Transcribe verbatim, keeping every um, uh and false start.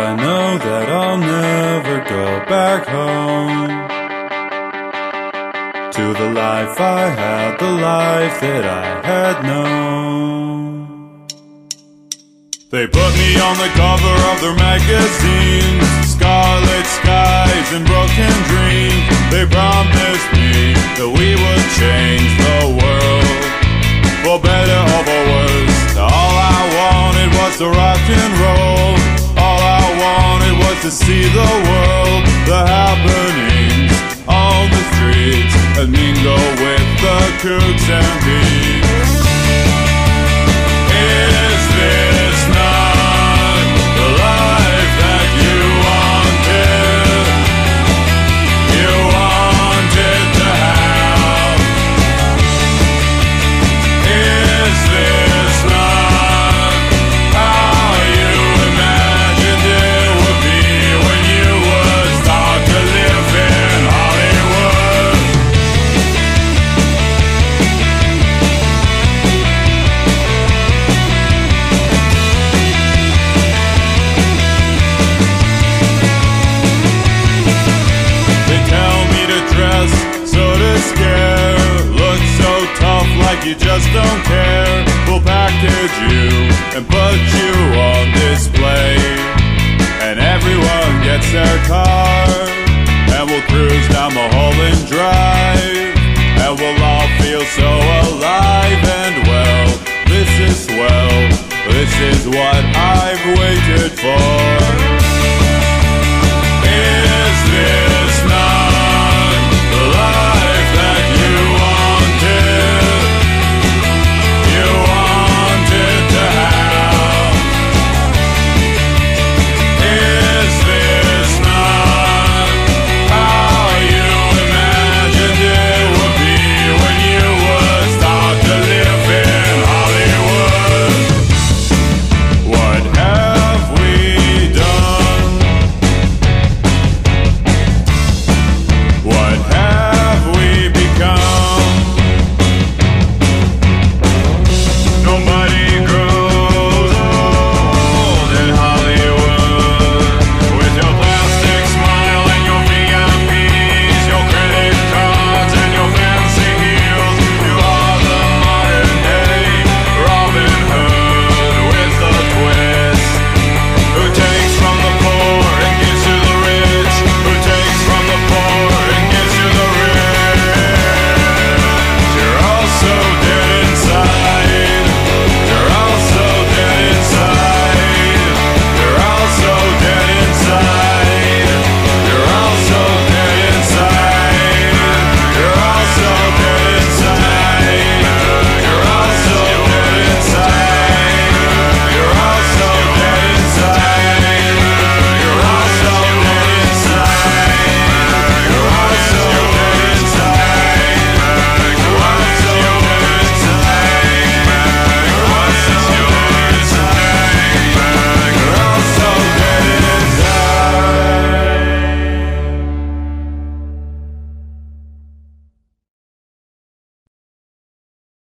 I know that I'll never go back home to the life I had, the life that I had known. They put me on the cover of their magazines, scarlet skies and broken dreams. They promised me that we would change the world, for better or for worse. All I wanted was to rock and roll. All I wanted was to see the world, the happenings on the streets, and mingle with the kooks and thieves. Is this not the life that you wanted? You wanted to have. Is this not how you imagined it would be when you would start to live in Hollywood? They tell me to dress so to scare, look so tough like you just don't care. We'll package you and put you on display, and everyone gets their car, and we'll cruise down Mulholland Drive, and we'll all feel so